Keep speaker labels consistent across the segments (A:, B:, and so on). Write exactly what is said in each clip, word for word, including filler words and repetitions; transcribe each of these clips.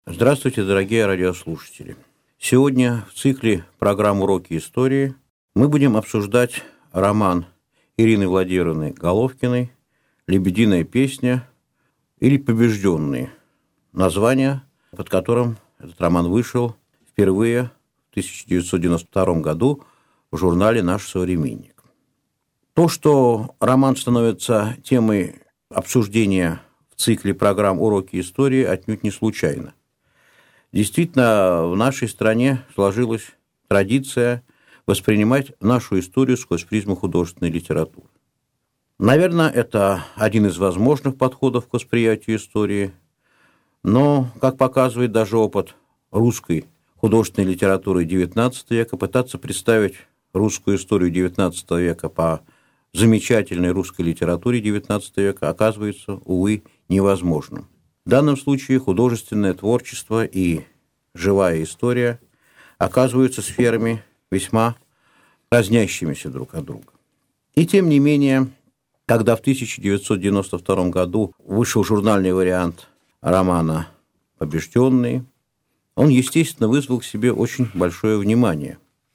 A: Здравствуйте, дорогие радиослушатели. Сегодня в цикле программ «Уроки истории» мы будем обсуждать роман Ирины Владимировны Головкиной «Лебединая песня» или «Побежденные». Название, под которым этот роман вышел впервые в тысяча девятьсот девяносто втором году в журнале «Наш современник». То, что роман становится темой обсуждения в цикле программ «Уроки истории», отнюдь не случайно. Действительно, в нашей стране сложилась традиция воспринимать нашу историю сквозь призму художественной литературы. Наверное, это один из возможных подходов к восприятию истории, но, как показывает даже опыт русской художественной литературы девятнадцатого века, пытаться представить русскую историю девятнадцатого века по замечательной русской литературе девятнадцатого века оказывается, увы, невозможным. В данном случае художественное творчество и живая история оказываются сферами весьма разнящимися друг от друга. И тем не менее, когда в тысяча девятьсот девяносто втором году вышел журнальный вариант романа «Побежденные», он, естественно, вызвал к себе очень большое внимание.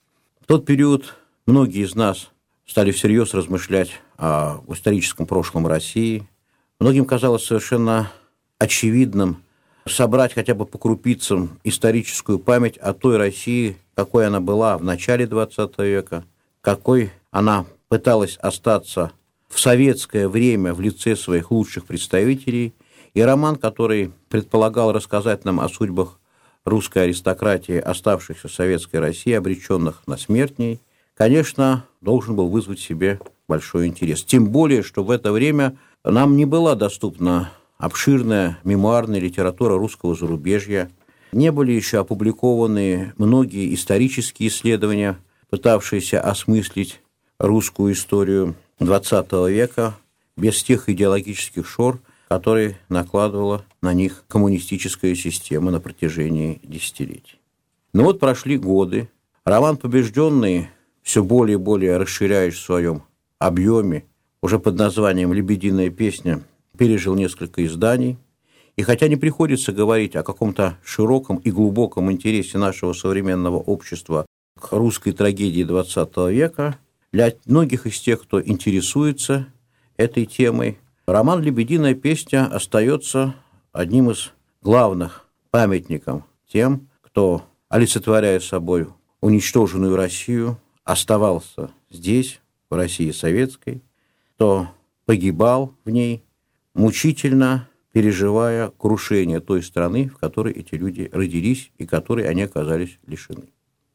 A: В тот период многие из нас стали всерьез размышлять о историческом прошлом России. Многим казалось совершенно очевидным собрать хотя бы по крупицам историческую память о той России, какой она была в начале двадцатого века, какой она пыталась остаться в советское время в лице своих лучших представителей, и роман, который предполагал рассказать нам о судьбах русской аристократии, оставшихся в советской России, обреченных на смерть в ней, конечно, должен был вызвать в себе большой интерес. Тем более, что в это время нам не была доступна обширная мемуарная литература русского зарубежья, не были еще опубликованы многие исторические исследования, пытавшиеся осмыслить русскую историю двадцатого века без тех идеологических шор, которые накладывала на них коммунистическая система на протяжении десятилетий. Но вот прошли годы, роман «Побежденные», все более и более расширяясь в своем объеме, уже под названием «Лебединая песня», пережил несколько изданий, и хотя не приходится говорить о каком-то широком и глубоком интересе нашего современного общества к русской трагедии двадцатого века, для многих из тех, кто интересуется этой темой, роман «Лебединая песня» остается одним из главных памятников тем, кто, олицетворяя собой уничтоженную Россию, оставался здесь, в России советской, кто погибал в ней, мучительно переживая крушение той страны, в которой эти люди родились и которой они оказались лишены.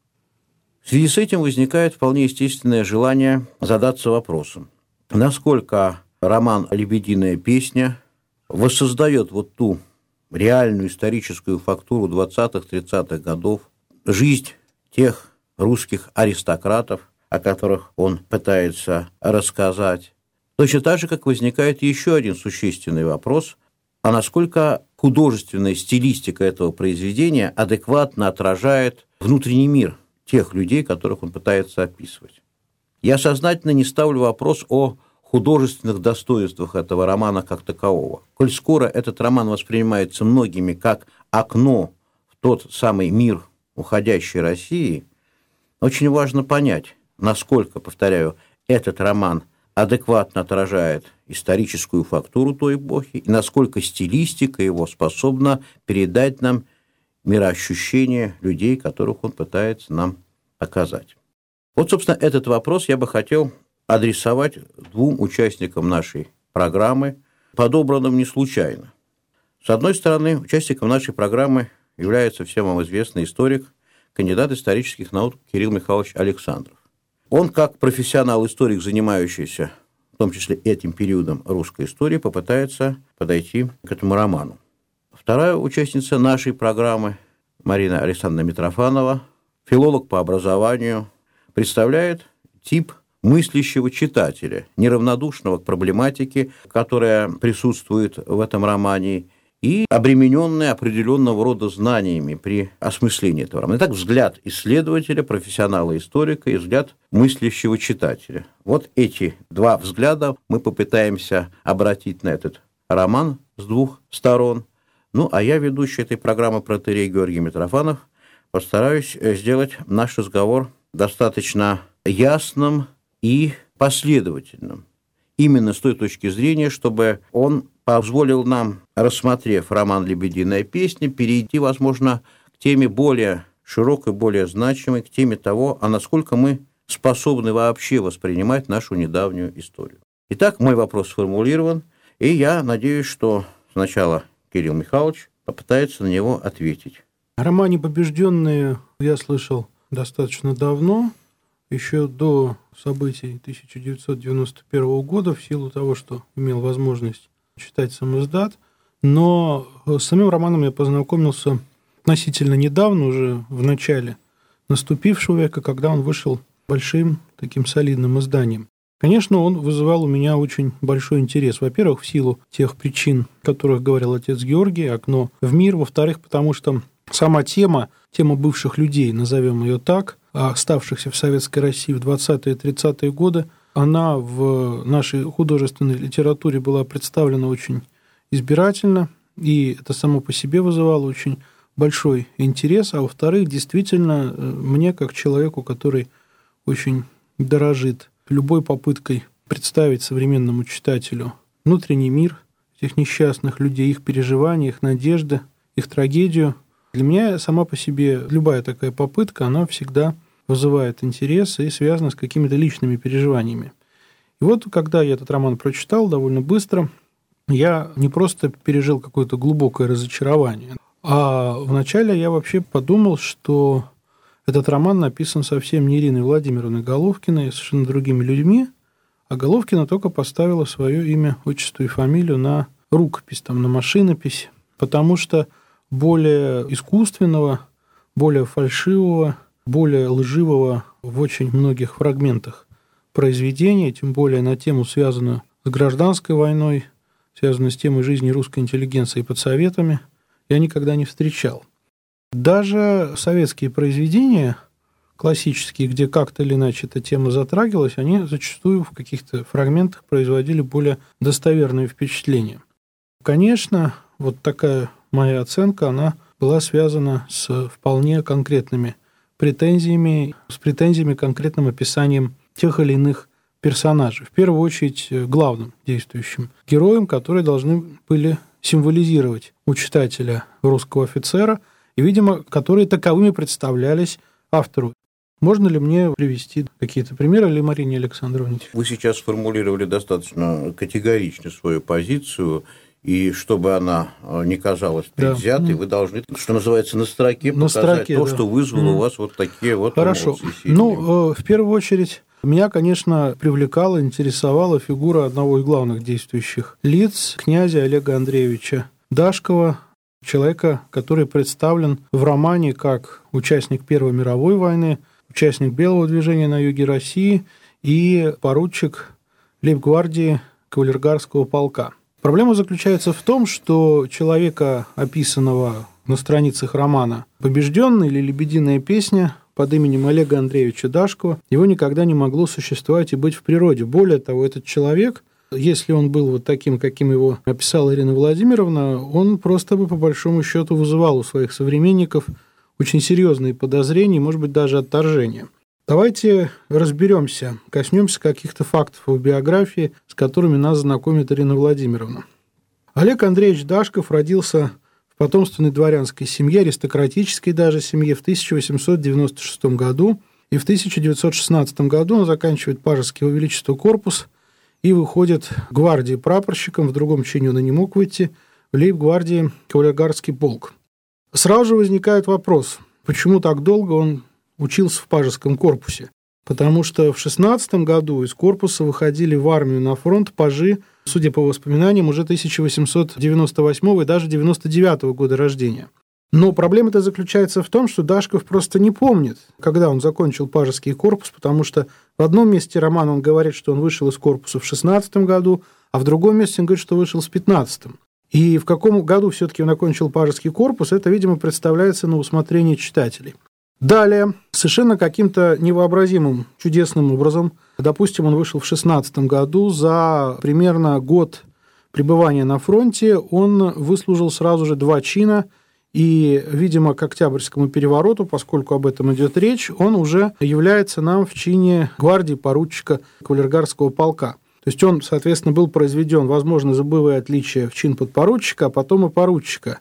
A: В связи с этим возникает вполне естественное желание задаться вопросом, насколько роман «Лебединая песня» воссоздает вот ту реальную историческую фактуру двадцатых-тридцатых годов, жизнь тех русских аристократов, о которых он пытается рассказать. Точно так же, как возникает еще один существенный вопрос, а насколько художественная стилистика этого произведения адекватно отражает внутренний мир тех людей, которых он пытается описывать. Я сознательно не ставлю вопрос о художественных достоинствах этого романа как такового. Коль скоро этот роман воспринимается многими как окно в тот самый мир уходящей России, очень важно понять, насколько, повторяю, этот роман адекватно отражает историческую фактуру той эпохи и насколько стилистика его способна передать нам мироощущение людей, которых он пытается нам показать. Вот, собственно, этот вопрос я бы хотел адресовать двум участникам нашей программы, подобранным не случайно. С одной стороны, участником нашей программы является всем вам известный историк, кандидат исторических наук Кирилл Михайлович Александров. Он, как профессионал-историк, занимающийся в том числе этим периодом русской истории, попытается подойти к этому роману. Вторая участница нашей программы, Марина Александровна Митрофанова, филолог по образованию, представляет тип мыслящего читателя, неравнодушного к проблематике, которая присутствует в этом романе, и обремененная определенного рода знаниями при осмыслении этого романа. Итак, взгляд исследователя, профессионала-историка и взгляд мыслящего читателя. Вот эти два взгляда мы попытаемся обратить на этот роман с двух сторон. Ну, а я, ведущий этой программы протоиерей Георгий Митрофанов, постараюсь сделать наш разговор достаточно ясным и последовательным. Именно с той точки зрения, чтобы он позволил нам, рассмотрев роман «Лебединая песня», перейти, возможно, к теме более широкой, более значимой, к теме того, а насколько мы способны вообще воспринимать нашу недавнюю историю. Итак, мой вопрос сформулирован, и я надеюсь, что сначала Кирилл Михайлович попытается на него ответить.
B: О романе «Побежденные» я слышал достаточно давно, еще до событий тысяча девятьсот девяносто первого года, в силу того, что имел возможность читать сам издат. Но с самим романом я познакомился относительно недавно, уже в начале наступившего века, когда он вышел большим таким солидным изданием. Конечно, он вызывал у меня очень большой интерес. Во-первых, в силу тех причин, о которых говорил отец Георгий, окно в мир. Во-вторых, потому что сама тема, тема бывших людей, назовем ее так, оставшихся в Советской России в двадцатые и тридцатые годы, она в нашей художественной литературе была представлена очень избирательно, и это само по себе вызывало очень большой интерес. А во-вторых, действительно, мне, как человеку, который очень дорожит любой попыткой представить современному читателю внутренний мир этих несчастных людей, их переживания, их надежды, их трагедию, для меня сама по себе любая такая попытка, она всегда вызывает интерес и связана с какими-то личными переживаниями. И вот, когда я этот роман прочитал довольно быстро, я не просто пережил какое-то глубокое разочарование, а вначале я вообще подумал, что этот роман написан совсем не Ириной Владимировной Головкиной, совершенно другими людьми, а Головкина только поставила свое имя, отчество и фамилию на рукопись, там, на машинопись, потому что более искусственного, более фальшивого, более лживого в очень многих фрагментах произведения, тем более на тему, связанную с гражданской войной, связанную с темой жизни русской интеллигенции под Советами, я никогда не встречал. Даже советские произведения, классические, где как-то или иначе эта тема затрагивалась, они зачастую в каких-то фрагментах производили более достоверные впечатления. Конечно, вот такая моя оценка, она была связана с вполне конкретными претензиями, с претензиями к конкретным описанием тех или иных персонажей. В первую очередь главным действующим героям, которые должны были символизировать у читателя русского офицера, и, видимо, которые таковыми представлялись автору. Можно ли мне привести какие-то примеры, или Марине Александровне?
A: Вы сейчас сформулировали достаточно категорично свою позицию, и чтобы она не казалась предвзятой, да. Вы должны, что называется, на строке на показать строке, то, да. Что вызвало mm. у вас вот такие вот
B: Хорошо.
A: эмоции.
B: Ну, в первую очередь, меня, конечно, привлекала, интересовала фигура одного из главных действующих лиц, князя Олега Андреевича Дашкова, человека, который представлен в романе как участник Первой мировой войны, участник Белого движения на юге России и поручик лейб-гвардии кавалергарского полка. Проблема заключается в том, что человека, описанного на страницах романа «Побежденный» или «Лебединая песня» под именем Олега Андреевича Дашкова, его никогда не могло существовать и быть в природе. Более того, этот человек, если он был вот таким, каким его описала Ирина Владимировна, он просто бы, по большому счету, вызывал у своих современников очень серьезные подозрения, может быть, даже отторжение. Давайте разберемся, коснемся каких-то фактов в биографии, с которыми нас знакомит Ирина Владимировна. Олег Андреевич Дашков родился в потомственной дворянской семье, аристократической даже семье, в тысяча восемьсот девяносто шестом году, и в тысяча девятьсот шестнадцатом году он заканчивает Пажеский его величество корпус и выходит гвардии прапорщиком, в другом чине он и не мог выйти, в лейб-гвардии кавалергарский полк. Сразу же возникает вопрос, почему так долго он учился в Пажеском корпусе? Потому что в шестнадцатом году из корпуса выходили в армию на фронт пажи, судя по воспоминаниям, уже тысяча восемьсот девяносто восьмого и даже девяносто девятого года рождения. Но проблема-то заключается в том, что Дашков просто не помнит, когда он закончил Пажеский корпус, потому что в одном месте романа он говорит, что он вышел из корпуса в шестнадцатом году, а в другом месте он говорит, что вышел в пятнадцатом. И в каком году все-таки он окончил Пажеский корпус, это, видимо, представляется на усмотрение читателей. Далее, совершенно каким-то невообразимым, чудесным образом, допустим, он вышел в шестнадцатом году, за примерно год пребывания на фронте он выслужил сразу же два чина, и, видимо, к Октябрьскому перевороту, поскольку об этом идет речь, он уже является нам в чине гвардии поручика кавалергардского полка. То есть он, соответственно, был произведен, возможно, забывая отличие, в чин подпоручика, а потом и поручика.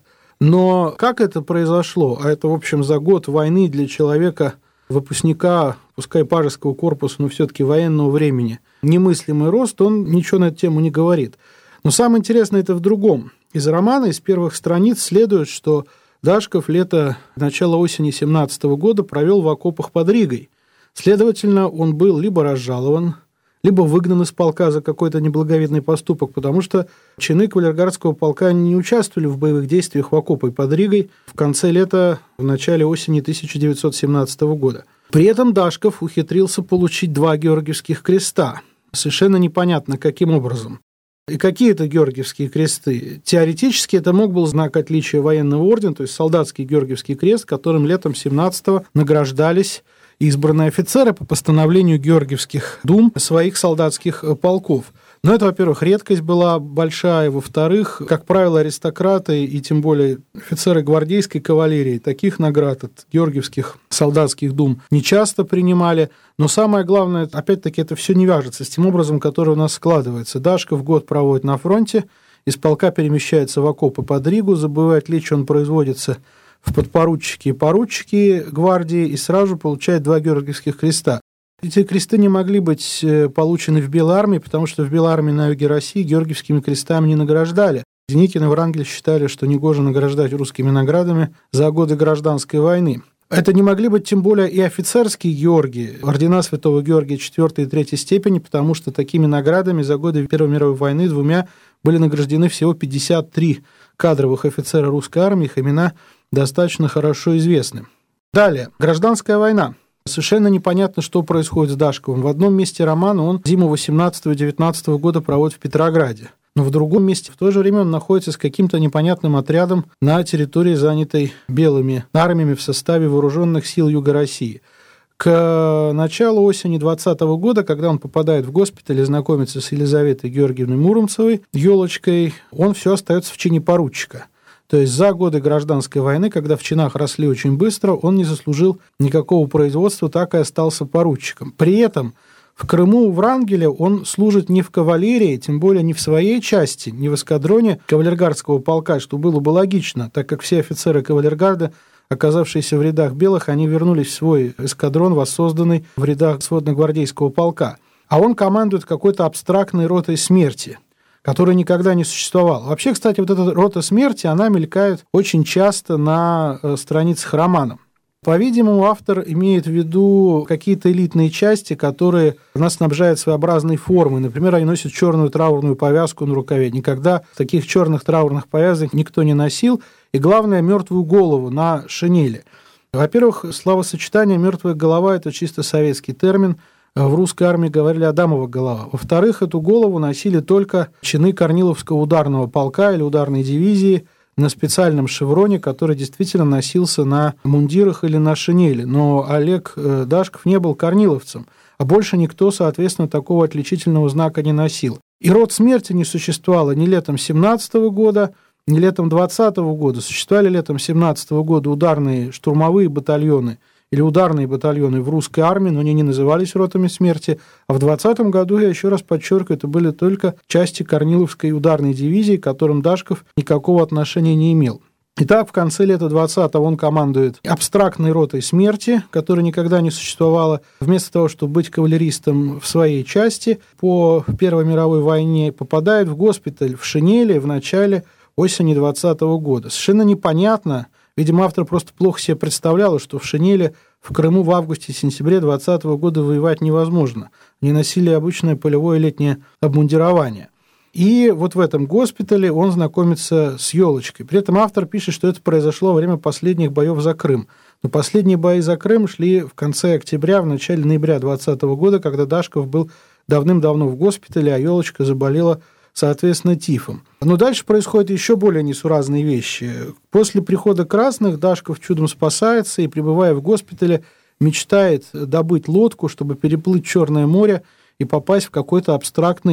B: Но как это произошло? А это, в общем, за год войны для человека, выпускника, пускай пажеского корпуса, но все-таки военного времени, немыслимый рост, он ничего на эту тему не говорит. Но самое интересное это в другом. Из романа, из первых страниц следует, что Дашков лето, начало осени семнадцатого года провел в окопах под Ригой. Следовательно, он был либо разжалован, либо выгнан из полка за какой-то неблаговидный поступок, потому что чины кавалергардского полка не участвовали в боевых действиях в окопах под Ригой в конце лета, в начале осени тысяча девятьсот семнадцатого года. При этом Дашков ухитрился получить два Георгиевских креста. Совершенно непонятно, каким образом. И какие это Георгиевские кресты? Теоретически это мог был знак отличия военного ордена, то есть солдатский Георгиевский крест, которым летом семнадцатого награждались избранные офицеры по постановлению Георгиевских дум своих солдатских полков. Но это, во-первых, редкость была большая, во-вторых, как правило, аристократы и тем более офицеры гвардейской кавалерии таких наград от георгиевских солдатских дум не часто принимали. Но самое главное, опять-таки, это все не вяжется с тем образом, который у нас складывается. Дашков год проводит на фронте, из полка перемещается в окопы под Ригу, забывает лечь, он производится в подпоручики и поручики гвардии и сразу получает два Георгиевских креста. Эти кресты не могли быть получены в Белой армии, потому что в Белой армии на юге России Георгиевскими крестами не награждали. Деникин и Врангель считали, что негоже награждать русскими наградами за годы гражданской войны. Это не могли быть тем более и офицерские Георгии, ордена Святого Георгия четвёртой и третьей степени, потому что такими наградами за годы Первой мировой войны двумя были награждены всего пятьдесят три кадровых офицера русской армии, их имена достаточно хорошо известны. Далее. Гражданская война. Совершенно непонятно, что происходит с Дашковым. В одном месте романа он зиму восемнадцатого-девятнадцатого года проводит в Петрограде, но в другом месте в то же время он находится с каким-то непонятным отрядом на территории, занятой белыми армиями в составе вооруженных сил Юга России. К началу осени двадцатого года, когда он попадает в госпиталь и знакомится с Елизаветой Георгиевной Муромцевой, Елочкой, он все остается в чине поручика. То есть за годы гражданской войны, когда в чинах росли очень быстро, он не заслужил никакого производства, так и остался поручиком. При этом в Крыму у Врангеля он служит не в кавалерии, тем более не в своей части, не в эскадроне кавалергардского полка, что было бы логично, так как все офицеры кавалергарда, оказавшиеся в рядах белых, они вернулись в свой эскадрон, воссозданный в рядах сводно-гвардейского полка. А он командует какой-то абстрактной ротой смерти, которая никогда не существовала. Вообще, кстати, вот эта рота смерти, она мелькает очень часто на страницах романа. По-видимому, автор имеет в виду какие-то элитные части, которые нас снабжают своеобразной формой. Например, они носят черную траурную повязку на рукаве. Никогда таких черных траурных повязок никто не носил. И, главное, мертвую голову на шинели. Во-первых, словосочетание «мертвая голова» – это чисто советский термин. В русской армии говорили «Адамова голова». Во-вторых, эту голову носили только чины Корниловского ударного полка или ударной дивизии на специальном шевроне, который действительно носился на мундирах или на шинели. Но Олег Дашков не был корниловцем, а больше никто, соответственно, такого отличительного знака не носил. И род смерти не существовало ни летом семнадцатого года, ни летом двадцатого года. Существовали летом семнадцатого года ударные штурмовые батальоны или ударные батальоны в русской армии, но они не назывались ротами смерти. А в двадцатом году, я еще раз подчеркиваю, это были только части Корниловской ударной дивизии, к которым Дашков никакого отношения не имел. Итак, в конце лета двадцатого он командует абстрактной ротой смерти, которая никогда не существовала. Вместо того, чтобы быть кавалеристом в своей части, по Первой мировой войне попадает в госпиталь в шинели в начале осени двадцатого года. Совершенно непонятно. Видимо, автор просто плохо себе представлял, что в шинели в Крыму в августе-сентябре двадцатого года воевать невозможно. Они носили обычное полевое летнее обмундирование. И вот в этом госпитале он знакомится с Елочкой. При этом автор пишет, что это произошло во время последних боев за Крым. Но последние бои за Крым шли в конце октября, в начале ноября двадцатого года, когда Дашков был давным-давно в госпитале, а Елочка заболела, соответственно, тифом. Но дальше происходят еще более несуразные вещи. После прихода красных Дашков чудом спасается и, пребывая в госпитале, мечтает добыть лодку, чтобы переплыть Черное море и попасть в какой-то абстрактный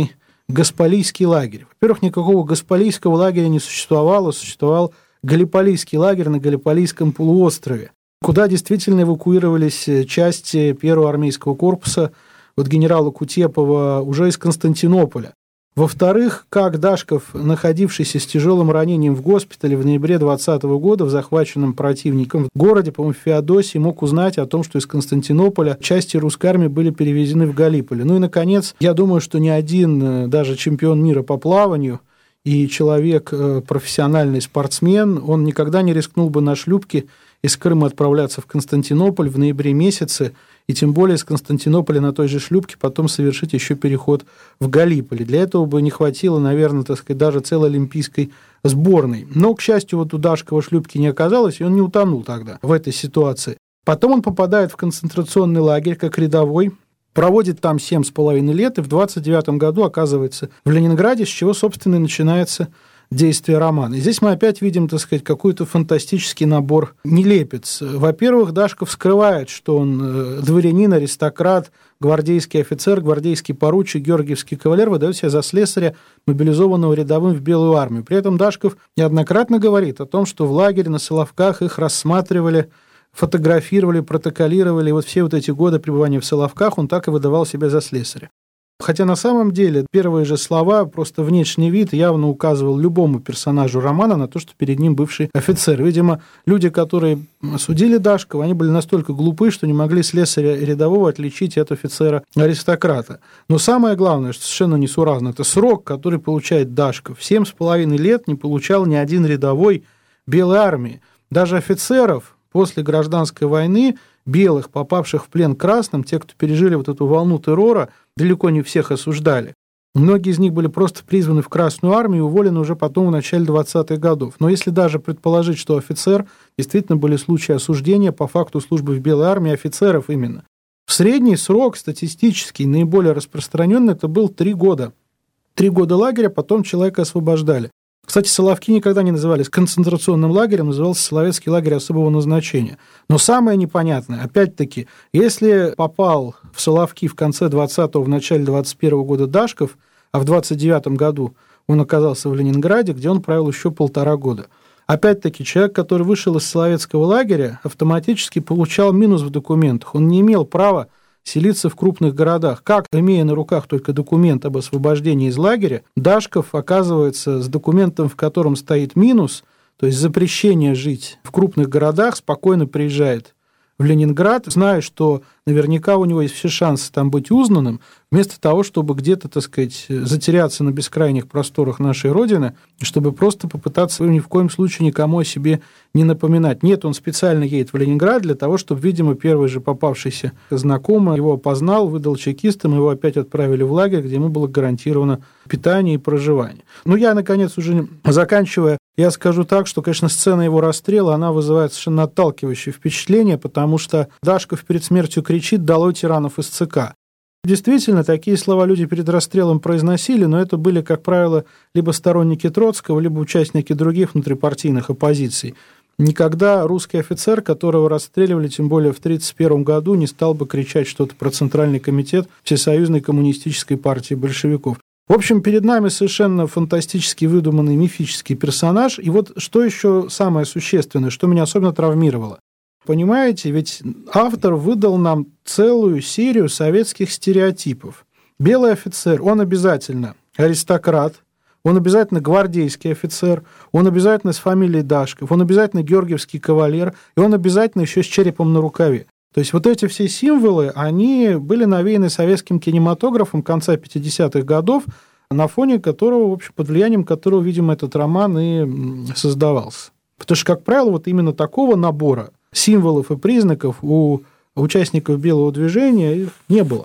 B: Гаспалийский лагерь. Во-первых, никакого Гаспалийского лагеря не существовало, существовал Галлиполийский лагерь на Галлиполийском полуострове, куда действительно эвакуировались части первого армейского корпуса от генерала Кутепова уже из Константинополя. Во-вторых, как Дашков, находившийся с тяжелым ранением в госпитале в ноябре двадцатого года в захваченном противником в городе, по-моему, в Феодосии, мог узнать о том, что из Константинополя части русской армии были перевезены в Галлиполи. Ну и, наконец, я думаю, что ни один, даже чемпион мира по плаванию и человек, профессиональный спортсмен, он никогда не рискнул бы на шлюпке из Крыма отправляться в Константинополь в ноябре месяце, и тем более из Константинополя на той же шлюпке потом совершить еще переход в Галлиполи. Для этого бы не хватило, наверное, так сказать, даже целой олимпийской сборной. Но, к счастью, вот у Дашкова шлюпки не оказалось, и он не утонул тогда в этой ситуации. Потом он попадает в концентрационный лагерь как рядовой, проводит там семь с половиной лет, и в двадцать девятом году оказывается в Ленинграде, с чего, собственно, и начинается действие романа. И здесь мы опять видим, так сказать, какой-то фантастический набор нелепец. Во-первых, Дашков скрывает, что он дворянин, аристократ, гвардейский офицер, гвардейский поручик, георгиевский кавалер, выдает себя за слесаря, мобилизованного рядовым в Белую армию. При этом Дашков неоднократно говорит о том, что в лагере на Соловках их рассматривали, фотографировали, протоколировали, и вот все вот эти годы пребывания в Соловках он так и выдавал себя за слесаря. Хотя на самом деле первые же слова, просто внешний вид явно указывал любому персонажу романа на то, что перед ним бывший офицер. Видимо, люди, которые осудили Дашкова, они были настолько глупы, что не могли слесаря рядового отличить от офицера-аристократа. Но самое главное, что совершенно несуразно, это срок, который получает Дашков. Семь с половиной лет не получал ни один рядовой Белой армии. Даже офицеров после гражданской войны, белых, попавших в плен красным, те, кто пережили вот эту волну террора, далеко не всех осуждали. Многие из них были просто призваны в Красную армию и уволены уже потом в начале двадцатых годов. Но если даже предположить, что офицер, действительно были случаи осуждения по факту службы в Белой армии офицеров именно. В средний срок статистический, наиболее распространенный, это был три года. Три года лагеря, потом человека освобождали. Кстати, Соловки никогда не назывались концентрационным лагерем, назывался Соловецкий лагерь особого назначения. Но самое непонятное, опять-таки, если попал в Соловки в конце двадцатого, в начале двадцать первого года Дашков, а в двадцать девятом году он оказался в Ленинграде, где он провел еще полтора года. Опять-таки, человек, который вышел из Соловецкого лагеря, автоматически получал минус в документах. Он не имел права селиться в крупных городах. Как, имея на руках только документ об освобождении из лагеря, Дашков оказывается с документом, в котором стоит минус, то есть запрещение жить в крупных городах, спокойно приезжает в Ленинград, зная, что наверняка у него есть все шансы там быть узнанным, вместо того, чтобы где-то, так сказать, затеряться на бескрайних просторах нашей Родины, чтобы просто попытаться ни в коем случае никому о себе не напоминать. Нет, он специально едет в Ленинград для того, чтобы, видимо, первый же попавшийся знакомый его опознал, выдал чекистам, его опять отправили в лагерь, где ему было гарантировано питание и проживание. Ну, я, наконец, уже заканчивая, я скажу так, что, конечно, сцена его расстрела, она вызывает совершенно отталкивающее впечатление, потому что Дашков перед смертью кричит «Долой тиранов из ЦК». Действительно, такие слова люди перед расстрелом произносили, но это были, как правило, либо сторонники Троцкого, либо участники других внутрипартийных оппозиций. Никогда русский офицер, которого расстреливали, тем более в тысяча девятьсот тридцать первом году, не стал бы кричать что-то про Центральный комитет Всесоюзной коммунистической партии большевиков. В общем, перед нами совершенно фантастически выдуманный мифический персонаж. И вот что еще самое существенное, что меня особенно травмировало. Понимаете, ведь автор выдал нам целую серию советских стереотипов. Белый офицер, он обязательно аристократ, он обязательно гвардейский офицер, он обязательно с фамилией Дашков, он обязательно георгиевский кавалер, и он обязательно еще с черепом на рукаве. То есть вот эти все символы, они были навеяны советским кинематографом конца пятидесятых годов, на фоне которого, в общем, под влиянием которого, видимо, этот роман и создавался. Потому что, как правило, вот именно такого набора символов и признаков у участников белого движения не было.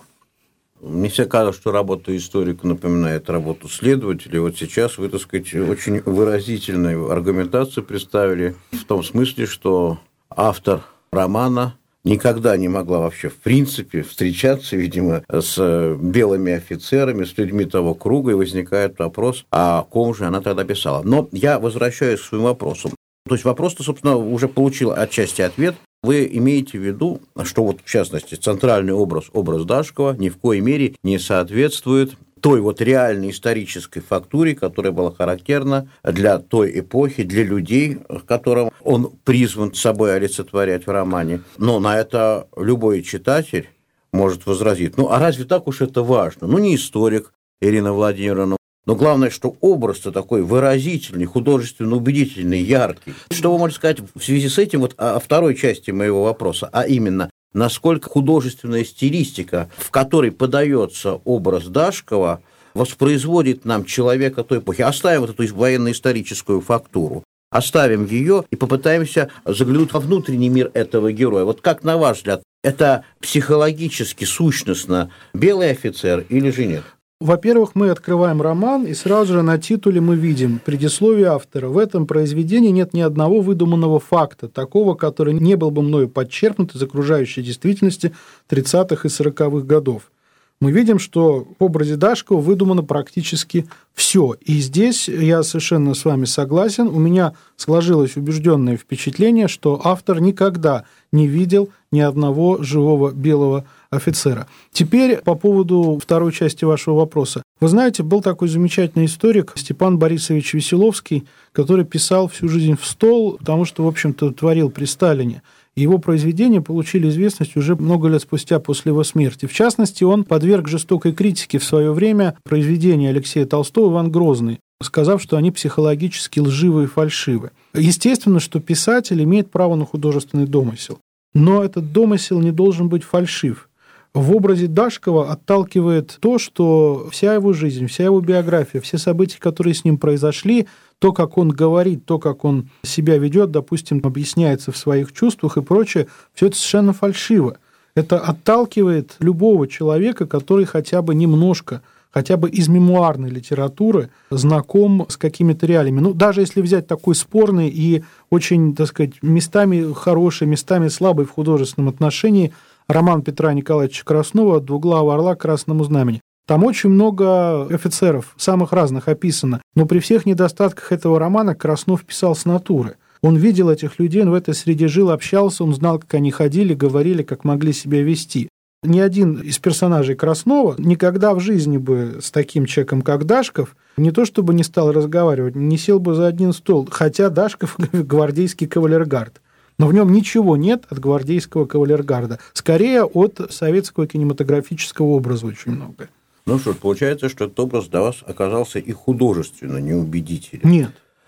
A: Мне всегда казалось, что работа историка напоминает работу следователя. Вот сейчас вы, так сказать, очень выразительную аргументацию представили в том смысле, что автор романа никогда не могла вообще, в принципе, встречаться, видимо, с белыми офицерами, с людьми того круга, и возникает вопрос, о ком же она тогда писала. Но я возвращаюсь к своему вопросу. То есть вопрос-то, собственно, уже получил отчасти ответ. Вы имеете в виду, что вот, в частности, центральный образ, образ Дашкова, ни в коей мере не соответствует той вот реальной исторической фактуре, которая была характерна для той эпохи, для людей, которым он призван собой олицетворять в романе. Но на это любой читатель может возразить: ну, а разве так уж это важно? Ну, не историк Ирина Владимировна. Но главное, что образ-то такой выразительный, художественно убедительный, яркий. Что вы можете сказать в связи с этим вот о второй части моего вопроса, а именно, насколько художественная стилистика, в которой подается образ Дашкова, воспроизводит нам человека той эпохи. Оставим вот эту военно-историческую фактуру, оставим ее и попытаемся заглянуть во внутренний мир этого героя. Вот как, на ваш взгляд, это психологически, сущностно белый офицер или же нет?
B: Во-первых, мы открываем роман, и сразу же на титуле мы видим предисловие автора. В этом произведении нет ни одного выдуманного факта, такого, который не был бы мною подчеркнут из окружающей действительности тридцатых и сороковых годов. Мы видим, что в образе Дашкова выдумано практически все. И здесь я совершенно с вами согласен. У меня сложилось убежденное впечатление, что автор никогда не видел ни одного живого белого офицера. Теперь по поводу второй части вашего вопроса. Вы знаете, был такой замечательный историк Степан Борисович Веселовский, который писал всю жизнь в стол, потому что, в общем-то, творил при Сталине. Его произведения получили известность уже много лет спустя после его смерти. В частности, он подверг жестокой критике в свое время произведения Алексея Толстого «Иван Грозный», сказав, что они психологически лживы и фальшивы. Естественно, что писатель имеет право на художественный домысел. Но этот домысел не должен быть фальшив. В образе Дашкова отталкивает то, что вся его жизнь, вся его биография, все события, которые с ним произошли, то, как он говорит, то, как он себя ведет, допустим, объясняется в своих чувствах и прочее, все это совершенно фальшиво. Это отталкивает любого человека, который хотя бы немножко, хотя бы из мемуарной литературы знаком с какими-то реалиями. Ну, даже если взять такой спорный и очень, так сказать, местами хороший, местами слабый в художественном отношении роман Петра Николаевича Краснова «Двуглавый орла к красному знамени». Там очень много офицеров, самых разных описано, но при всех недостатках этого романа Краснов писал с натуры. Он видел этих людей, он в этой среде жил, общался, он знал, как они ходили, говорили, как могли себя вести. Ни один из персонажей Краснова никогда в жизни бы с таким человеком, как Дашков, не то чтобы не стал разговаривать, не сел бы за один стол, хотя Дашков – гвардейский кавалергард. Но в нем ничего нет от гвардейского кавалергарда. Скорее, от советского кинематографического образа очень много.
A: Ну что ж, получается, что этот образ для вас оказался и художественно неубедителен.
B: Нет.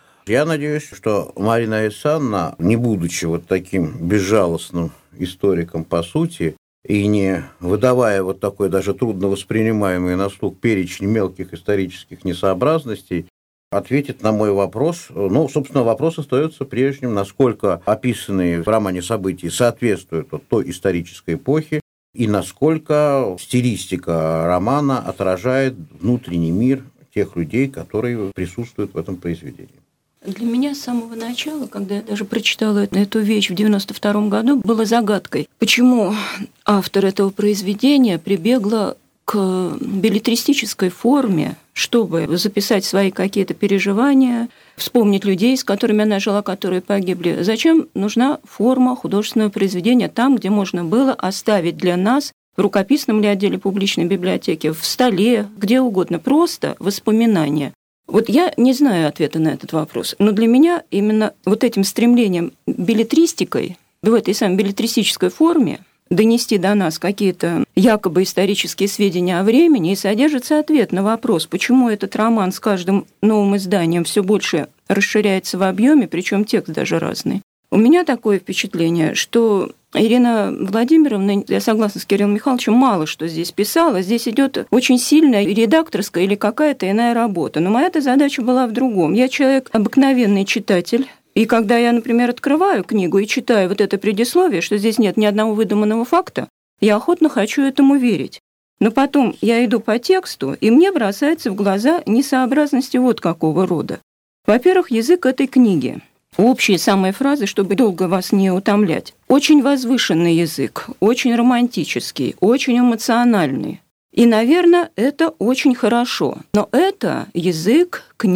A: Я надеюсь, что Марина Александровна, не будучи вот таким безжалостным историком по сути, и не выдавая вот такой даже трудно воспринимаемый на слух перечень мелких исторических несообразностей, ответит на мой вопрос. Ну, собственно, вопрос остается прежним, насколько описанные в романе события соответствуют вот той исторической эпохе и насколько стилистика романа отражает внутренний мир тех людей, которые присутствуют в этом произведении.
C: Для меня с самого начала, когда я даже прочитала эту вещь в девяносто втором году, было загадкой, почему автор этого произведения прибегла к беллетристической форме, чтобы записать свои какие-то переживания, вспомнить людей, с которыми она жила, которые погибли. Зачем нужна форма художественного произведения там, где можно было оставить для нас в рукописном ли отделе публичной библиотеки, в столе, где угодно, просто воспоминания. Вот я не знаю ответа на этот вопрос, но для меня именно вот этим стремлением беллетристикой, в этой самой беллетристической форме, донести до нас какие-то якобы исторические сведения о времени, и содержится ответ на вопрос, почему этот роман с каждым новым изданием все больше расширяется в объеме, причем текст даже разный. У меня такое впечатление, что Ирина Владимировна, я согласна с Кириллом Михайловичем, мало что здесь писала. Здесь идет очень сильная редакторская или какая-то иная работа. Но моя-то задача была в другом. Я человек обыкновенный читатель. И когда я, например, открываю книгу и читаю вот это предисловие, что здесь нет ни одного выдуманного факта, я охотно хочу этому верить. Но потом я иду по тексту, и мне бросаются в глаза несообразности вот какого рода. Во-первых, язык этой книги. Общие самые фразы, чтобы долго вас не утомлять. Очень возвышенный язык, очень романтический, очень эмоциональный. И, наверное, это очень хорошо. Но это язык книг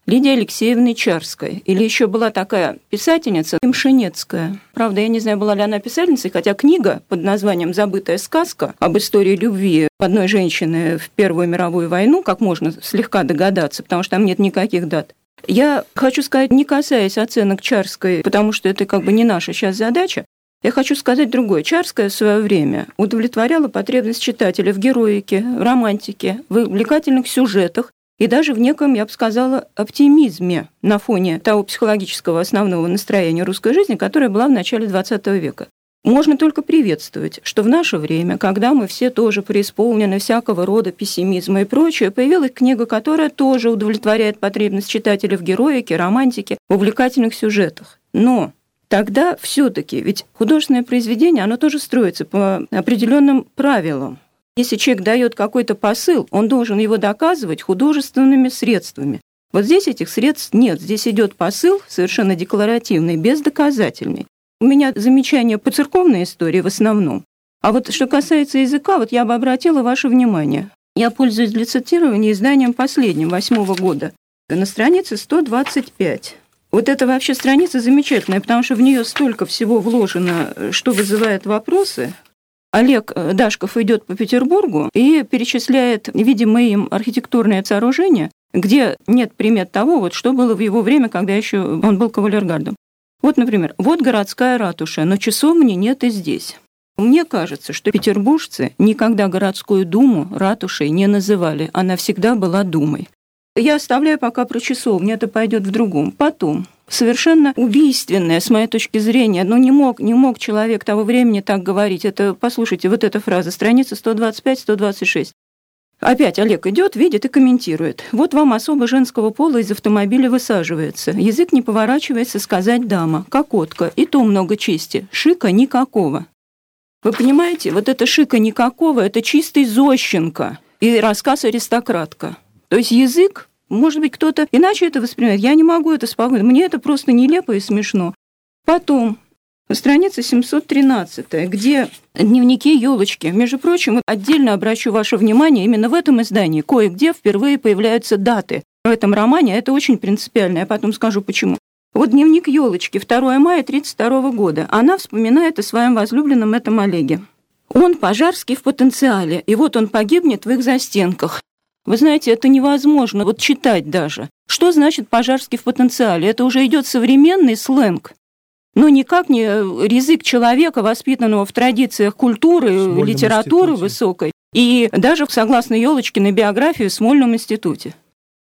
C: Лидии Алексеевны Чарской. Или еще была такая писательница Мшенецкая. Правда, я не знаю, была ли она писательницей, хотя книга под названием «Забытая сказка» об истории любви одной женщины в Первую мировую войну, как можно слегка догадаться, потому что там нет никаких дат. Я хочу сказать, не касаясь оценок Чарской, потому что это как бы не наша сейчас задача, я хочу сказать другое. Чарская в свое время удовлетворяла потребность читателя в героике, в романтике, в увлекательных сюжетах, и даже в неком, я бы сказала, оптимизме на фоне того психологического основного настроения русской жизни, которое было в начале двадцатого века. Можно только приветствовать, что в наше время, когда мы все тоже преисполнены всякого рода пессимизма и прочее, появилась книга, которая тоже удовлетворяет потребность читателя в героике, романтике, в увлекательных сюжетах. Но тогда все-таки, ведь художественное произведение, оно тоже строится по определенным правилам. Если человек дает какой-то посыл, он должен его доказывать художественными средствами. Вот здесь этих средств нет. Здесь идет посыл совершенно декларативный, бездоказательный. У меня замечания по церковной истории в основном. А вот что касается языка, вот я бы обратила ваше внимание. Я пользуюсь для цитирования изданием последним, восьмого года. На странице сто двадцать пять. Вот эта вообще страница замечательная, потому что в нее столько всего вложено, что вызывает вопросы. Олег Дашков идет по Петербургу и перечисляет видимые им архитектурные сооружения, где нет примет того, вот, что было в его время, когда еще он был кавалергардом. Вот, например, вот городская ратуша, но часовни нет и здесь. Мне кажется, что петербуржцы никогда городскую думу ратушей не называли, она всегда была думой. Я оставляю пока про часовню, это пойдет в другом. Потом, совершенно убийственное, с моей точки зрения, но не мог, не мог человек того времени так говорить. Это, послушайте, вот эта фраза, страница сто двадцать пять - сто двадцать шесть. Опять Олег идет, видит и комментирует. Вот вам особо женского пола из автомобиля высаживается. Язык не поворачивается сказать «дама», «кокотка», и то много чести. Шика никакого. Вы понимаете, вот это шика никакого, это чистый Зощенко и рассказ «Аристократка». То есть язык, может быть, кто-то иначе это воспринимает. Я не могу это спокойно. Мне это просто нелепо и смешно. Потом, страница семьсот тринадцать, где дневники елочки. Между прочим, отдельно обращу ваше внимание, именно в этом издании кое-где впервые появляются даты. В этом романе это очень принципиально, я потом скажу почему. Вот дневник елочки, второго мая тридцать второго года. Она вспоминает о своем возлюбленном этом Олеге. Он Пожарский в потенциале, и вот он погибнет в их застенках. Вы знаете, это невозможно вот читать даже. Что значит Пожарский в потенциале? Это уже идет современный сленг. Но никак не язык человека, воспитанного в традициях культуры, литературы высокой, и даже, согласно Ёлочкиной биографии, в Смольном институте.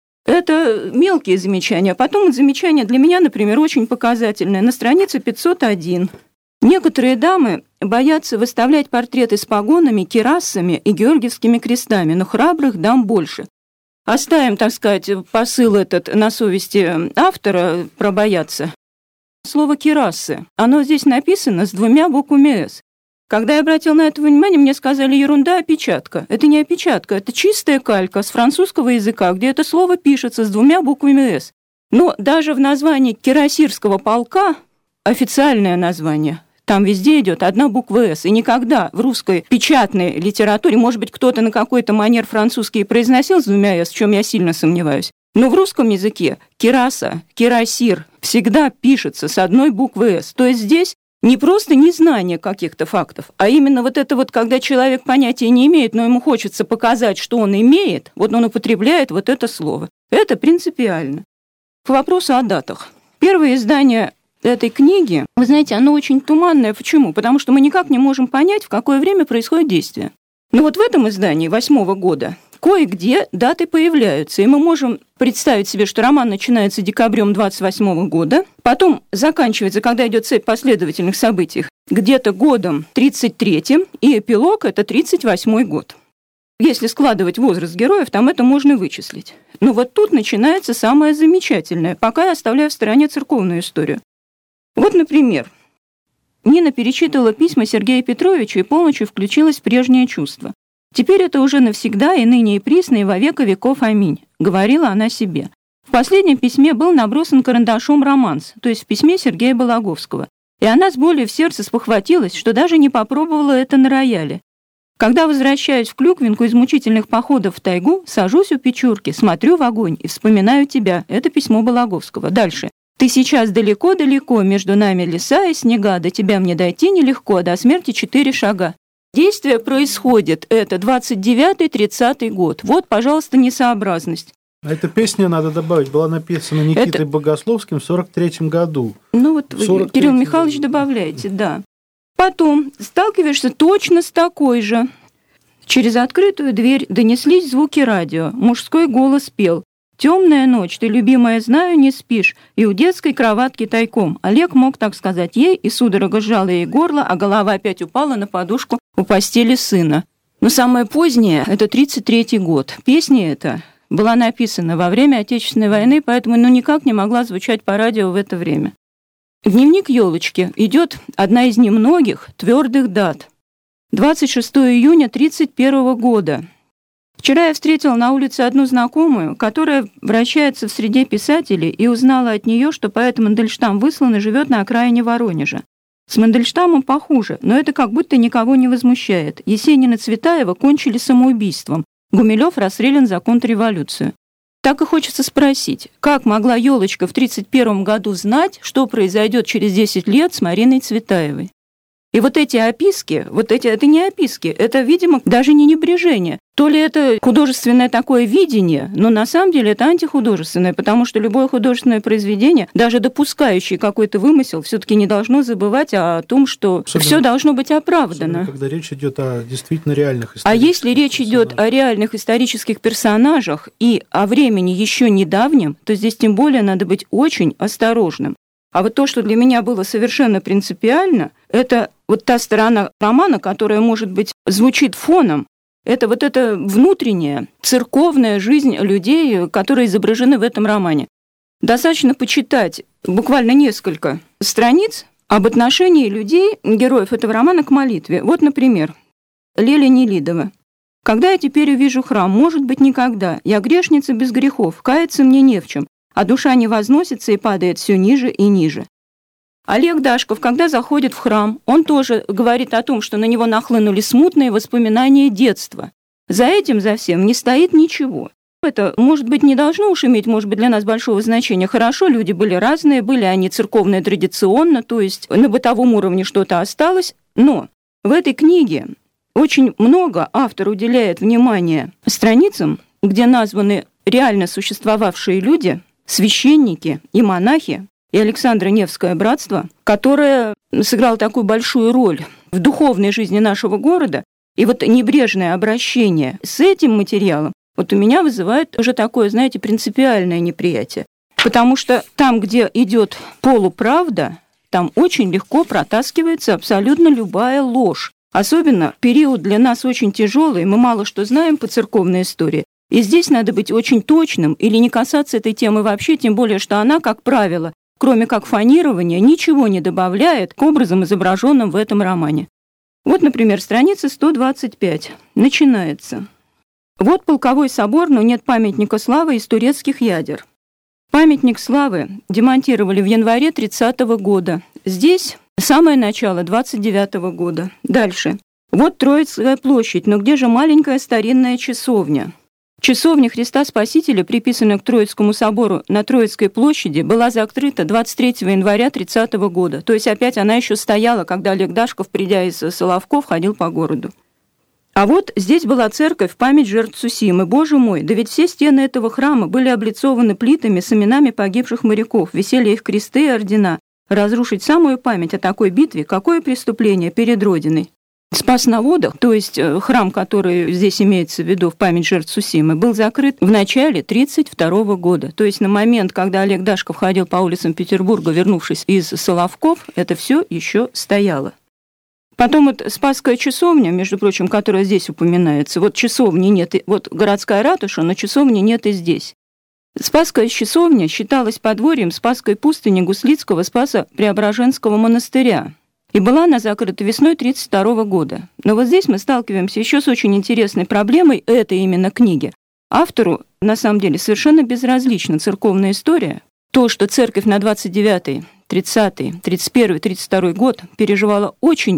C: Это мелкие замечания. Потом замечание для меня, например, очень показательное. На странице пятьсот один. Некоторые дамы боятся выставлять портреты с погонами, кирасами и георгиевскими крестами, но храбрых дам больше. Оставим, так сказать, посыл этот на совести автора про бояться. Слово «кирасы», оно здесь написано с двумя буквами «с». Когда я обратил на это внимание, мне сказали ерунда, опечатка. Это не опечатка, это чистая калька с французского языка, где это слово пишется с двумя буквами «с». Но даже в названии кирасирского полка, официальное название, там везде идет одна буква «с». И никогда в русской печатной литературе, может быть, кто-то на какой-то манер французский произносил с двумя «с», в чем я сильно сомневаюсь, но в русском языке кираса, кирасир всегда пишется с одной буквы «с». То есть здесь не просто незнание каких-то фактов, а именно вот это вот, когда человек понятия не имеет, но ему хочется показать, что он имеет, вот он употребляет вот это слово. Это принципиально. К вопросу о датах. Первое издание этой книги, вы знаете, оно очень туманное. Почему? Потому что мы никак не можем понять, в какое время происходит действие. Но вот в этом издании восьмого года кое-где даты появляются, и мы можем представить себе, что роман начинается декабрем двадцать восьмого года, потом заканчивается, когда идет цепь последовательных событий, где-то годом тридцать третьим, и эпилог – это тридцать восьмой год. Если складывать возраст героев, там это можно вычислить. Но вот тут начинается самое замечательное, пока я оставляю в стороне церковную историю. Вот, например, Нина перечитывала письма Сергея Петровича и полночью включилось в прежнее чувство. «Теперь это уже навсегда, и ныне и присно, и во века веков. Аминь», — говорила она себе. В последнем письме был набросан карандашом романс, то есть в письме Сергея Балаговского, и она с болью в сердце спохватилась, что даже не попробовала это на рояле. Когда возвращаюсь в Клюквинку из мучительных походов в тайгу, сажусь у печурки, смотрю в огонь и вспоминаю тебя. Это письмо Балаговского. Дальше. Ты сейчас далеко-далеко, между нами леса и снега, до тебя мне дойти нелегко, до смерти четыре шага. Действие происходит, это двадцать девятый тридцатый год. Вот, пожалуйста, несообразность.
B: А эта песня, надо добавить, была написана Никитой это... Богословским в сорок третьем году.
C: Ну вот вы, Кирилл Михайлович, году. Добавляете, да. Потом сталкиваешься точно с такой же. Через открытую дверь донеслись звуки радио. Мужской голос пел. «Темная ночь, ты, любимая, знаю, не спишь». И у детской кроватки тайком. Олег мог так сказать ей, и судорога сжала ей горло, а голова опять упала на подушку у постели сына. Но самое позднее – это тридцать третий год. Песня эта была написана во время Отечественной войны, поэтому ну, никак не могла звучать по радио в это время. Дневник Ёлочки идет одна из немногих твердых дат. двадцать шестого июня тридцать первого года. Вчера я встретила на улице одну знакомую, которая вращается в среде писателей, и узнала от нее, что поэт Мандельштам выслан и живет на окраине Воронежа. С Мандельштамом похуже, но это как будто никого не возмущает. Есенин и Цветаева кончили самоубийством. Гумилев расстрелян за контрреволюцию. Так и хочется спросить, как могла Ёлочка в тридцать первом году знать, что произойдет через десять лет с Мариной Цветаевой? И вот эти описки, вот эти, это не описки, это, видимо, даже не небрежение. То ли это художественное такое видение, но на самом деле это антихудожественное, потому что любое художественное произведение, даже допускающее какой-то вымысел, все-таки не должно забывать о том, что все должно быть оправдано.
B: Когда речь идет о действительно реальных исторических
C: А если речь персонажах. идет о реальных исторических персонажах и о времени еще недавнем, то здесь тем более надо быть очень осторожным. А вот то, что для меня было совершенно принципиально, это вот та сторона романа, которая, может быть, звучит фоном, это вот эта внутренняя церковная жизнь людей, которые изображены в этом романе. Достаточно почитать буквально несколько страниц об отношении людей, героев этого романа, к молитве. Вот, например, Леля Нелидова. «Когда я теперь увижу храм? Может быть, никогда. Я грешница без грехов, каяться мне не в чем. А душа не возносится и падает все ниже и ниже». Олег Дашков, когда заходит в храм, он тоже говорит о том, что на него нахлынули смутные воспоминания детства. За этим, за всем не стоит ничего. Это, может быть, не должно уж иметь, может быть, для нас большого значения. Хорошо, люди были разные, были они церковные традиционно, то есть на бытовом уровне что-то осталось. Но в этой книге очень много автор уделяет внимания страницам, где названы реально существовавшие люди, священники и монахи, и Александро-Невское братство, которое сыграло такую большую роль в духовной жизни нашего города, и вот небрежное обращение с этим материалом вот у меня вызывает уже такое, знаете, принципиальное неприятие. Потому что там, где идет полуправда, там очень легко протаскивается абсолютно любая ложь. Особенно период для нас очень тяжелый, мы мало что знаем по церковной истории. И здесь надо быть очень точным или не касаться этой темы вообще, тем более, что она, как правило, кроме как фонирования, ничего не добавляет к образам, изображенным в этом романе. Вот, например, страница сто двадцать пять. Начинается. Вот полковой собор, но нет памятника славы из турецких ядер. Памятник славы демонтировали в январе тридцатого года. Здесь самое начало двадцать девятого года. Дальше. Вот Троицкая площадь, но где же маленькая старинная часовня? Часовня Христа Спасителя, приписанная к Троицкому собору на Троицкой площади, была закрыта двадцать третьего января тридцатого года. То есть опять она еще стояла, когда Олег Дашков, придя из Соловков, ходил по городу. А вот здесь была церковь в память жертв Цусимы. Боже мой, да ведь все стены этого храма были облицованы плитами с именами погибших моряков, висели их кресты и ордена. Разрушить самую память о такой битве – какое преступление перед Родиной? Спас на водах, то есть храм, который здесь имеется в виду в память жертв Цусимы, был закрыт в начале тридцать второго года. То есть на момент, когда Олег Дашков ходил по улицам Петербурга, вернувшись из Соловков, это все еще стояло. Потом вот Спасская часовня, между прочим, которая здесь упоминается. Вот часовни нет, вот городская ратуша, но часовни нет и здесь. Спасская часовня считалась подворьем Спасской пустыни Гуслицкого Спаса-Преображенского монастыря. И была она закрыта весной тридцать второго года. Но вот здесь мы сталкиваемся еще с очень интересной проблемой этой именно книги. Автору, на самом деле, совершенно безразлична церковная история. То, что церковь на двадцать девятый, тридцатый, тридцать первый, тридцать второй год переживала очень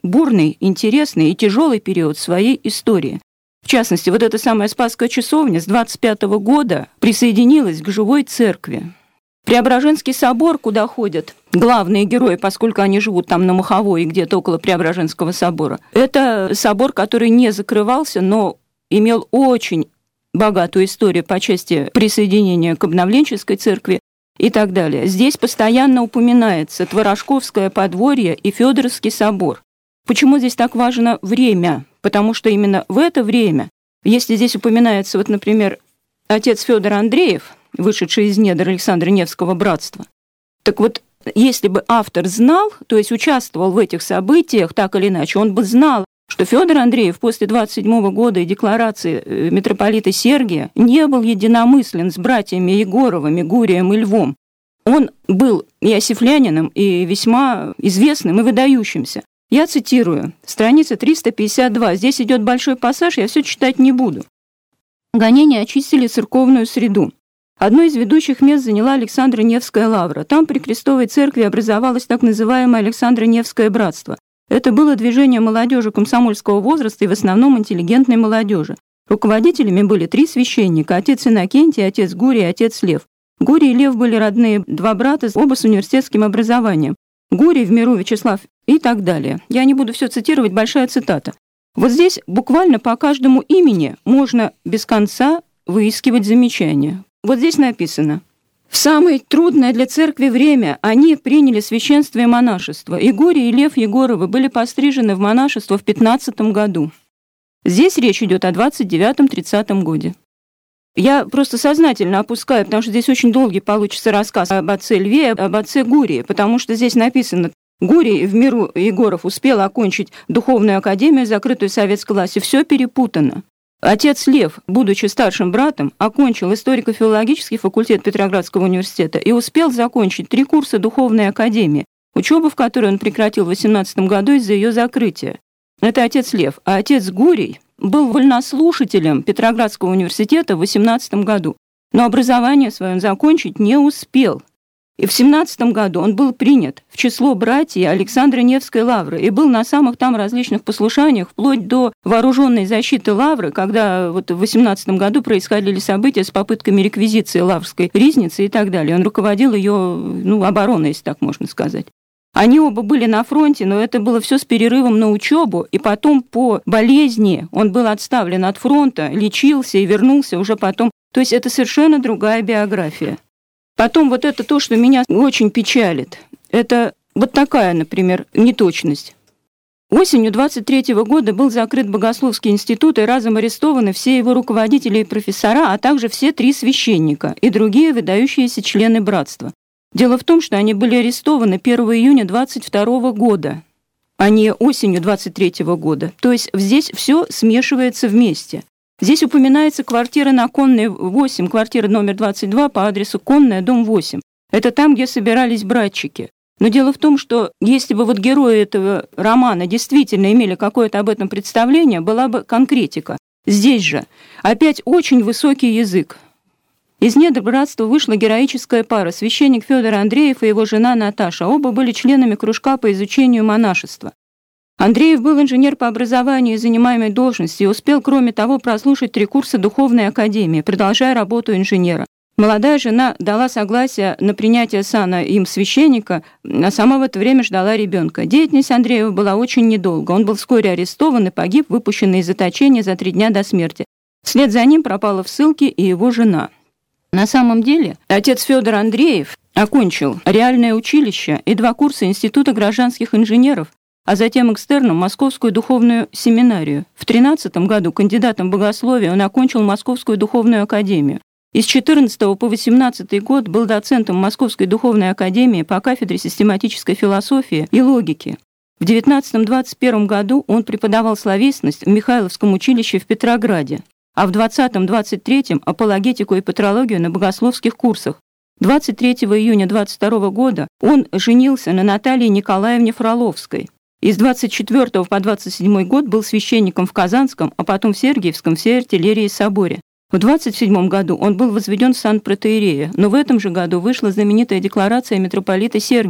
C: бурный, интересный и тяжелый период своей истории. В частности, вот эта самая Спасская часовня с двадцать пятого года присоединилась к живой церкви. Преображенский собор, куда ходят главные герои, поскольку они живут там на Маховой, где-то около Преображенского собора, это собор, который не закрывался, но имел очень богатую историю по части присоединения к обновленческой церкви и так далее. Здесь постоянно упоминается Творожковское подворье и Федоровский собор. Почему здесь так важно время? Потому что именно в это время, если здесь упоминается, вот, например, отец Федор Андреев, вышедший из недр Александра Невского братства, так вот, если бы автор знал, то есть участвовал в этих событиях так или иначе, он бы знал, что Федор Андреев после двадцать седьмого года и декларации митрополита Сергия не был единомыслен с братьями Егоровыми, Гурием и Львом. Он был иосифлянином и весьма известным и выдающимся. Я цитирую, страница триста пятьдесят два. Здесь идет большой пассаж, я все читать не буду. Гонения очистили церковную среду. Одно из ведущих мест заняла Александро-Невская лавра. Там при Крестовой церкви образовалось так называемое Александро-Невское братство. Это было движение молодежи комсомольского возраста и в основном интеллигентной молодежи. Руководителями были три священника – отец Иннокентий, отец Гурий и отец Лев. Гурий и Лев были родные два брата, оба с университетским образованием. Гурий в миру Вячеслав и так далее. Я не буду все цитировать, большая цитата. Вот здесь буквально по каждому имени можно без конца выискивать замечания. Вот здесь написано: в самое трудное для церкви время они приняли священство и монашество. И Гурий, и Лев Егоровы были пострижены в монашество в пятнадцатом году. Здесь речь идет о двадцать девятом-тридцатом годе. Я просто сознательно опускаю, потому что здесь очень долгий получится рассказ об отце Льве, об отце Гурии, потому что здесь написано: Гурий в миру Егоров успел окончить духовную академию, закрытую советской властью. Все перепутано. Отец Лев, будучи старшим братом, окончил историко-филологический факультет Петроградского университета и успел закончить три курса духовной академии, учебу в которой он прекратил в восемнадцатом году из-за ее закрытия. Это отец Лев. А отец Гурий был вольнослушателем Петроградского университета в восемнадцатом году, но образование свое он закончить не успел. И в семнадцатом году он был принят в число братьев Александро-Невской лавры и был на самых там различных послушаниях, вплоть до вооруженной защиты лавры, когда вот в восемнадцатом году происходили события с попытками реквизиции лаврской ризницы и так далее. Он руководил ее, ну, обороной, если так можно сказать. Они оба были на фронте, но это было все с перерывом на учебу, и потом по болезни он был отставлен от фронта, лечился и вернулся уже потом. То есть это совершенно другая биография. Потом вот это то, что меня очень печалит, это вот такая, например, неточность. Осенью двадцать третьего года был закрыт Богословский институт, и разом арестованы все его руководители и профессора, а также все три священника и другие выдающиеся члены братства. Дело в том, что они были арестованы первого июня двадцать второго года, а не осенью двадцать третьего года. То есть здесь все смешивается вместе. Здесь упоминается квартира на Конной восемь, квартира номер двадцать два по адресу Конная, дом восемь. Это там, где собирались братчики. Но дело в том, что если бы вот герои этого романа действительно имели какое-то об этом представление, была бы конкретика. Здесь же опять очень высокий язык. Из недр братства вышла героическая пара, священник Федор Андреев и его жена Наташа. Оба были членами кружка по изучению монашества. Андреев был инженер по образованию и занимаемой должности и успел, кроме того, прослушать три курса духовной академии, продолжая работу инженера. Молодая жена дала согласие на принятие сана им священника, а сама в это время ждала ребенка. Деятельность Андреева была очень недолго. Он был вскоре арестован и погиб, выпущенный из заточения за три дня до смерти. Вслед за ним пропала в ссылке и его жена. На самом деле, отец Федор Андреев окончил реальное училище и два курса Института гражданских инженеров, а затем экстерном Московскую духовную семинарию. В тринадцатом году кандидатом богословия он окончил Московскую духовную академию. Из четырнадцатого по восемнадцатый год был доцентом Московской духовной академии по кафедре систематической философии и логики. В девятнадцатом-двадцать первом году он преподавал словесность в Михайловском училище в Петрограде, а в двадцатом-двадцать третьем апологетику и патрологию на богословских курсах. двадцать третьего июня двадцать второго года он женился на Наталье Николаевне Фроловской. Из двадцать четвёртого по двадцать седьмой год был священником в Казанском, а потом в Сергиевском всей артиллерии соборе. В двадцать седьмом году он был возведен в сан протоиерея, но в этом же году вышла знаменитая декларация митрополита Сергия,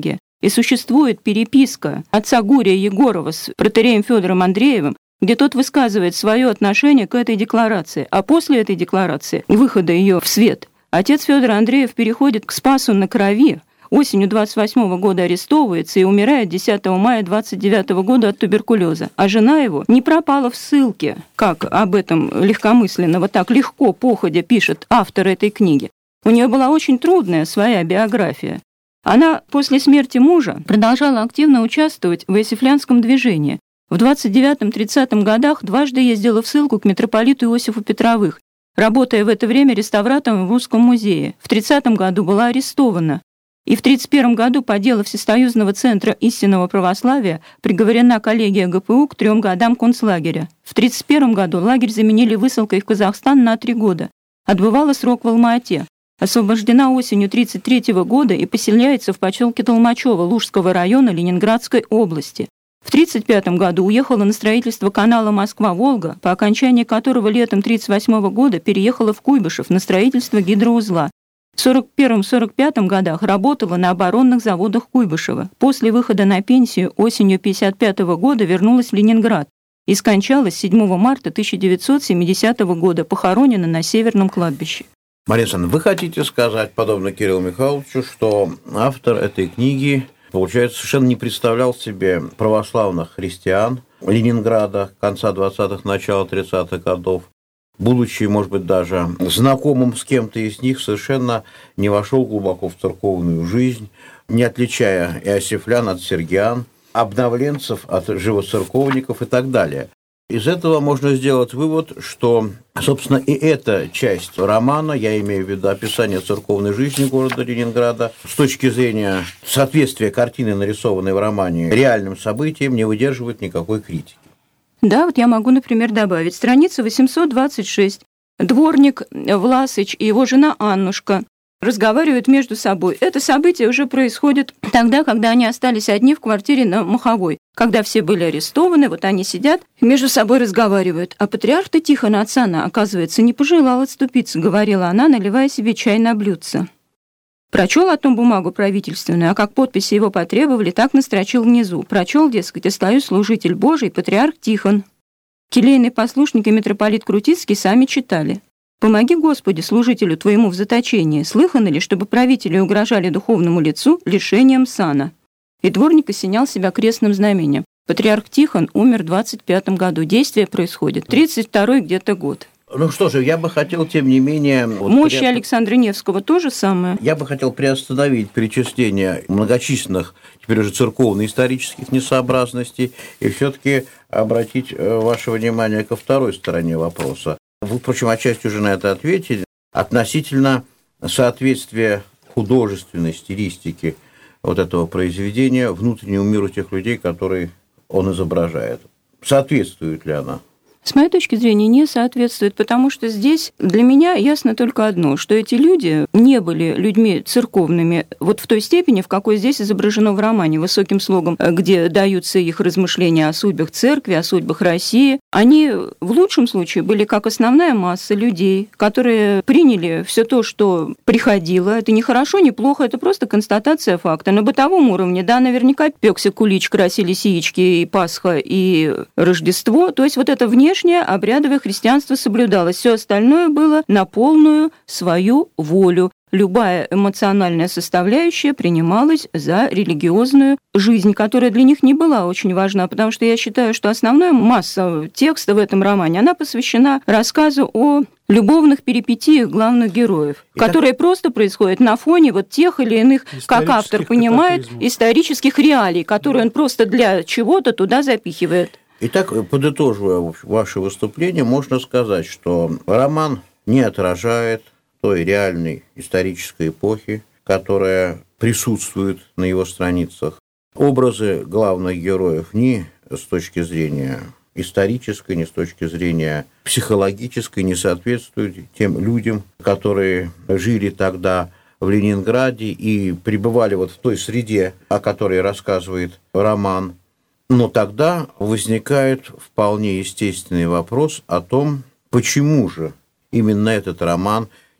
C: И существует переписка отца Гурия Егорова с протоиереем Федором Андреевым, где тот высказывает свое отношение к этой декларации. А после этой декларации, выхода ее в свет, отец Федор Андреев переходит к Спасу на Крови, осенью двадцать восьмого года арестовывается и умирает десятого мая двадцать девятого года от туберкулеза. А жена его не пропала в ссылке, как об этом легкомысленно, вот так легко, походя пишет автор этой книги. У нее была очень трудная своя биография. Она после смерти мужа продолжала активно участвовать в иосифлянском движении. В двадцать девятом-тридцатом годах дважды ездила в ссылку к митрополиту Иосифу Петровых, работая в это время реставратором в Русском музее. В тридцатом году была арестована. И в тридцать первом году по делу Всесоюзного центра истинного православия приговорена коллегия ГПУ к трем годам концлагеря. В тридцать первом году лагерь заменили высылкой в Казахстан на три года. Отбывала срок в Алма-Ате. Освобождена осенью тридцать третьего года и поселяется в поселке Толмачево Лужского района Ленинградской области. В тридцать пятом году уехала на строительство канала Москва-Волга, по окончании которого летом тридцать восьмого года переехала в Куйбышев на строительство гидроузла. В сорок первом — сорок пятом годах работала на оборонных заводах Куйбышева. После выхода на пенсию осенью пятьдесят пятого года вернулась в Ленинград и скончалась седьмого марта тысяча девятьсот семидесятого года, похоронена на Северном кладбище.
A: Мария Александровна, вы хотите сказать, подобно Кириллу Михайловичу, что автор этой книги, получается, совершенно не представлял себе православных христиан Ленинграда конца двадцатых, начала тридцатых годов, будучи, может быть, даже знакомым с кем-то из них, совершенно не вошел глубоко в церковную жизнь, не отличая иосифлян от сергиан, обновленцев от живоцерковников и так далее. Из этого можно сделать вывод, что, собственно, и эта часть романа, я имею в виду описание церковной жизни города Ленинграда, с точки зрения соответствия картины, нарисованной в романе, реальным событиям, не выдерживает никакой критики.
C: Да, вот я могу, например, добавить. Страница восемьсот двадцать шесть. Дворник Власыч и его жена Аннушка разговаривают между собой. Это событие уже происходит тогда, когда они остались одни в квартире на Маховой. Когда все были арестованы, вот они сидят, между собой разговаривают. А патриарх-то Тихон Ацана, оказывается, не пожелал отступиться, говорила она, наливая себе чай на блюдце. Прочел о том бумагу правительственную, а как подписи его потребовали, так настрочил внизу. Прочел, дескать, остаюсь служитель Божий, патриарх Тихон. Келейный послушник и митрополит Крутицкий сами читали. «Помоги, Господи, служителю твоему в заточении, слыхано ли, чтобы правители угрожали духовному лицу лишением сана?» И дворник осенял себя крестным знамением. Патриарх Тихон умер в двадцать пятом году. Действие происходит тридцать второй где-то год.
A: Ну что же, я бы хотел, тем не менее... Вот
C: Мощи
A: при...
C: Александра Невского то же самое.
A: Я бы хотел приостановить перечисление многочисленных, теперь уже церковно-исторических несообразностей и все-таки обратить ваше внимание ко второй стороне вопроса. Вы, впрочем, отчасти уже на это ответили. Относительно соответствия художественной стилистики вот этого произведения внутреннему миру тех людей, которые он изображает. Соответствует ли она?
C: С моей точки зрения, не соответствует, потому что здесь для меня ясно только одно, что эти люди не были людьми церковными вот в той степени, в какой здесь изображено в романе, высоким слогом, где даются их размышления о судьбах церкви, о судьбах России. Они в лучшем случае были как основная масса людей, которые приняли все то, что приходило. Это не хорошо, не плохо, это просто констатация факта. На бытовом уровне, да, наверняка пёкся кулич, красились яички и Пасха, и Рождество. То есть вот это внешнее обрядовое христианство соблюдалось. Все остальное было на полную свою волю. Любая эмоциональная составляющая принималась за религиозную жизнь, которая для них не была очень важна, потому что я считаю, что основная масса текста в этом романе, она посвящена рассказу о любовных перипетиях главных героев, и которые так... просто происходят на фоне вот тех или иных, как автор понимает, исторических реалий, которые он просто для чего-то туда запихивает.
A: Итак, подытоживая ваше выступление, можно сказать, что роман не отражает той реальной исторической эпохи, которая присутствует на его страницах. Образы главных героев ни с точки зрения исторической, ни с точки зрения психологической не соответствуют тем людям, которые жили тогда в Ленинграде и пребывали вот в той среде, о которой рассказывает роман. Но тогда возникает вполне естественный вопрос о том, почему же именно этот роман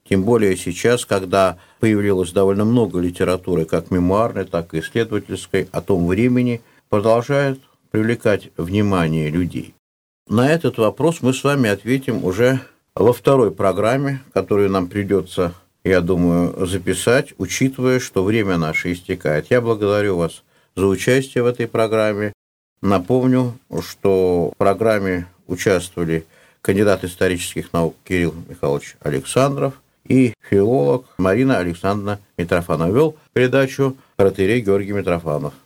A: Тем более сейчас, когда появилось довольно много литературы, как мемуарной, так и исследовательской, о том времени, продолжает привлекать внимание людей. На этот вопрос мы с вами ответим уже во второй программе, которую нам придется, я думаю, записать, учитывая, что время наше истекает. Я благодарю вас за участие в этой программе. Напомню, что в программе участвовали кандидат исторических наук Кирилл Михайлович Александров и филолог Марина Александровна Митрофанова. Вел передачу протоиерей Георгий Митрофанов.